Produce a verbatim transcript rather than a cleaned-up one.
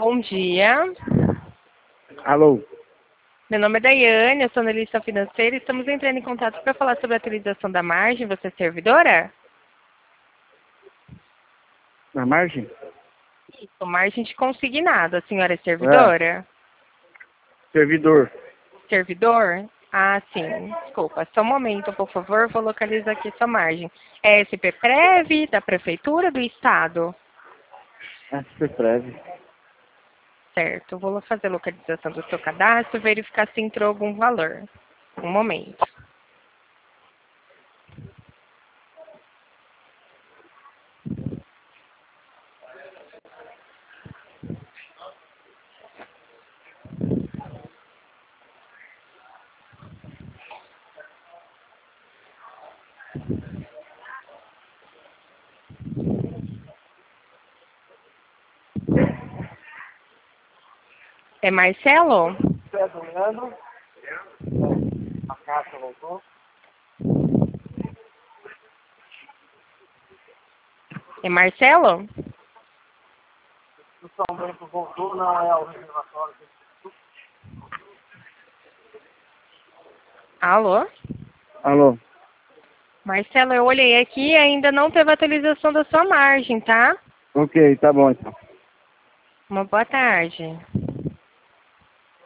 Bom dia. Alô? Meu nome é Daiane, eu sou analista financeira e estamos entrando em contato para falar sobre a atualização da margem. Você é servidora? Na margem? Isso, margem de consignado. A senhora é É. servidora? Servidor. Servidor? Ah, sim. Desculpa. Só um momento, por favor. Vou localizar aqui sua margem. É S P Prev, da Prefeitura, do Estado? S P Prev. Certo. Vou fazer a localização do seu cadastro, verificar se entrou algum valor. Um momento. É Marcelo? Pedro Leandro. A caixa voltou. É Marcelo? O São Bento voltou, não é o reservatório. Alô? Alô? Marcelo, eu olhei aqui e ainda não teve atualização da sua margem, tá? Ok, tá bom então. Uma boa tarde.